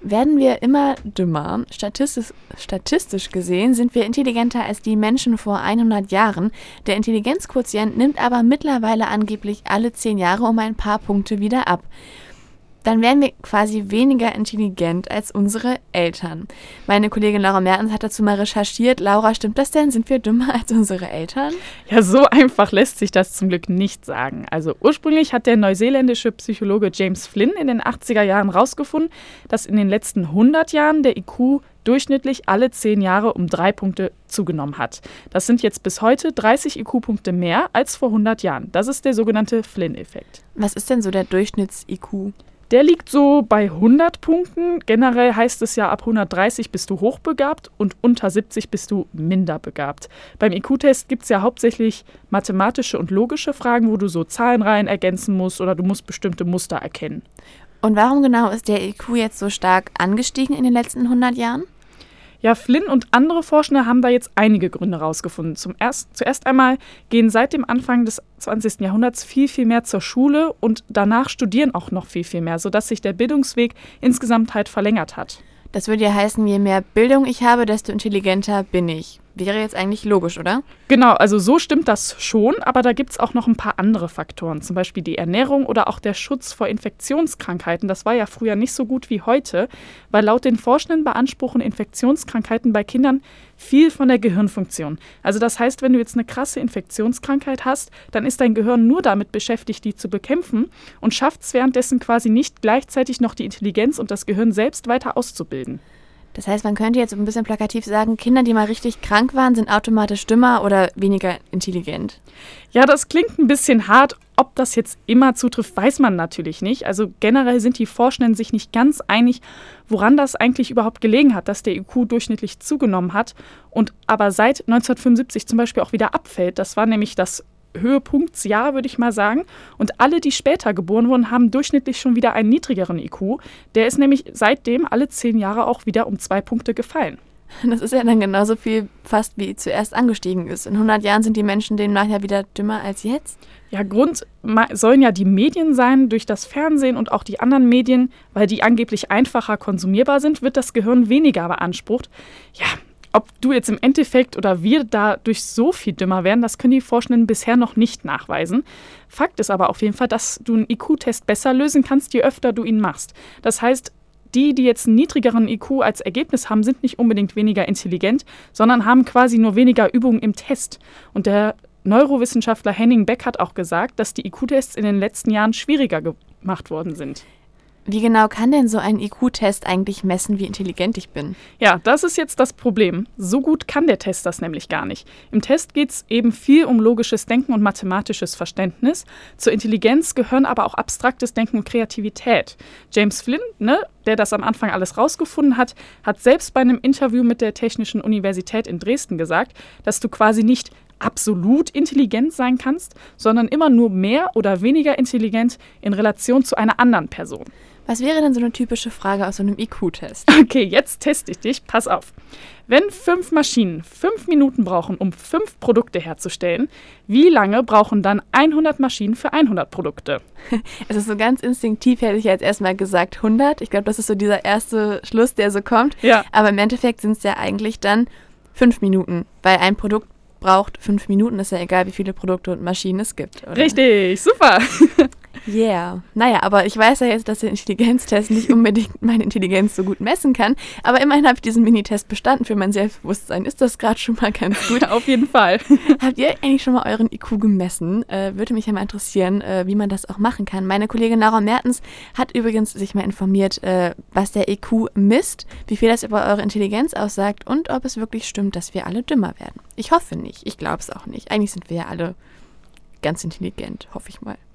werden wir immer dümmer. Statistisch gesehen sind wir intelligenter als die Menschen vor 100 Jahren. Der Intelligenzquotient nimmt aber mittlerweile angeblich alle 10 Jahre um ein paar Punkte wieder ab. Dann wären wir quasi weniger intelligent als unsere Eltern. Meine Kollegin Laura Mertens hat dazu mal recherchiert. Laura, stimmt das denn? Sind wir dümmer als unsere Eltern? Ja, so einfach lässt sich das zum Glück nicht sagen. Also ursprünglich hat der neuseeländische Psychologe James Flynn in den 80er Jahren herausgefunden, dass in den letzten 100 Jahren der IQ durchschnittlich alle 10 Jahre um 3 Punkte zugenommen hat. Das sind jetzt bis heute 30 IQ-Punkte mehr als vor 100 Jahren. Das ist der sogenannte Flynn-Effekt. Was ist denn so der Durchschnitts-IQ? Der liegt so bei 100 Punkten. Generell heißt es ja, ab 130 bist du hochbegabt und unter 70 bist du minderbegabt. Beim IQ-Test gibt es ja hauptsächlich mathematische und logische Fragen, wo du so Zahlenreihen ergänzen musst oder du musst bestimmte Muster erkennen. Und warum genau ist der IQ jetzt so stark angestiegen in den letzten 100 Jahren? Ja, Flynn und andere Forschende haben da jetzt einige Gründe rausgefunden. Zuerst einmal gehen seit dem Anfang des 20. Jahrhunderts viel mehr zur Schule und danach studieren auch noch viel mehr, sodass sich der Bildungsweg insgesamt halt verlängert hat. Das würde ja heißen, je mehr Bildung ich habe, desto intelligenter bin ich. Wäre jetzt eigentlich logisch, oder? Genau, also so stimmt das schon, aber da gibt es auch noch ein paar andere Faktoren, zum Beispiel die Ernährung oder auch der Schutz vor Infektionskrankheiten. Das war ja früher nicht so gut wie heute, weil laut den Forschenden beanspruchen Infektionskrankheiten bei Kindern viel von der Gehirnfunktion. Also das heißt, wenn du jetzt eine krasse Infektionskrankheit hast, dann ist dein Gehirn nur damit beschäftigt, die zu bekämpfen und schafft es währenddessen quasi nicht, gleichzeitig noch die Intelligenz und das Gehirn selbst weiter auszubilden. Das heißt, man könnte jetzt ein bisschen plakativ sagen, Kinder, die mal richtig krank waren, sind automatisch dümmer oder weniger intelligent. Ja, das klingt ein bisschen hart. Ob das jetzt immer zutrifft, weiß man natürlich nicht. Also generell sind die Forschenden sich nicht ganz einig, woran das eigentlich überhaupt gelegen hat, dass der IQ durchschnittlich zugenommen hat und aber seit 1975 zum Beispiel auch wieder abfällt. Das war nämlich das Höhepunktsjahr, würde ich mal sagen. Und alle, die später geboren wurden, haben durchschnittlich schon wieder einen niedrigeren IQ. Der ist nämlich seitdem alle 10 Jahre auch wieder um 2 Punkte gefallen. Das ist ja dann genauso viel fast wie zuerst angestiegen ist. In 100 Jahren sind die Menschen demnach ja wieder dümmer als jetzt? Ja, Grund sollen ja die Medien sein, durch das Fernsehen und auch die anderen Medien, weil die angeblich einfacher konsumierbar sind, wird das Gehirn weniger beansprucht. Ja, ob du jetzt im Endeffekt oder wir dadurch so viel dümmer werden, das können die Forschenden bisher noch nicht nachweisen. Fakt ist aber auf jeden Fall, dass du einen IQ-Test besser lösen kannst, je öfter du ihn machst. Das heißt, die jetzt einen niedrigeren IQ als Ergebnis haben, sind nicht unbedingt weniger intelligent, sondern haben quasi nur weniger Übungen im Test. Und der Neurowissenschaftler Henning Beck hat auch gesagt, dass die IQ-Tests in den letzten Jahren schwieriger gemacht worden sind. Wie genau kann denn so ein IQ-Test eigentlich messen, wie intelligent ich bin? Ja, das ist jetzt das Problem. So gut kann der Test das nämlich gar nicht. Im Test geht es eben viel um logisches Denken und mathematisches Verständnis. Zur Intelligenz gehören aber auch abstraktes Denken und Kreativität. James Flynn, der das am Anfang alles rausgefunden hat, hat selbst bei einem Interview mit der Technischen Universität in Dresden gesagt, dass du quasi nicht absolut intelligent sein kannst, sondern immer nur mehr oder weniger intelligent in Relation zu einer anderen Person. Was wäre denn so eine typische Frage aus so einem IQ-Test? Okay, jetzt teste ich dich. Pass auf. Wenn 5 Maschinen 5 Minuten brauchen, um 5 Produkte herzustellen, wie lange brauchen dann 100 Maschinen für 100 Produkte? Es ist so ganz instinktiv, hätte ich jetzt erstmal gesagt 100. Ich glaube, das ist so dieser erste Schluss, der so kommt. Ja. Aber im Endeffekt sind es ja eigentlich dann 5 Minuten, weil ein Produkt braucht 5 Minuten, ist ja egal, wie viele Produkte und Maschinen es gibt, oder? Richtig, super. Yeah. Naja, aber ich weiß ja jetzt, dass der Intelligenztest nicht unbedingt meine Intelligenz so gut messen kann. Aber immerhin habe ich diesen Minitest bestanden für mein Selbstbewusstsein. Ist das gerade schon mal ganz gut? Auf jeden Fall. Habt ihr eigentlich schon mal euren IQ gemessen? Würde mich ja mal interessieren, wie man das auch machen kann. Meine Kollegin Laura Mertens hat übrigens sich mal informiert, was der IQ misst, wie viel das über eure Intelligenz aussagt und ob es wirklich stimmt, dass wir alle dümmer werden. Ich hoffe nicht. Ich glaube es auch nicht. Eigentlich sind wir ja alle ganz intelligent, hoffe ich mal.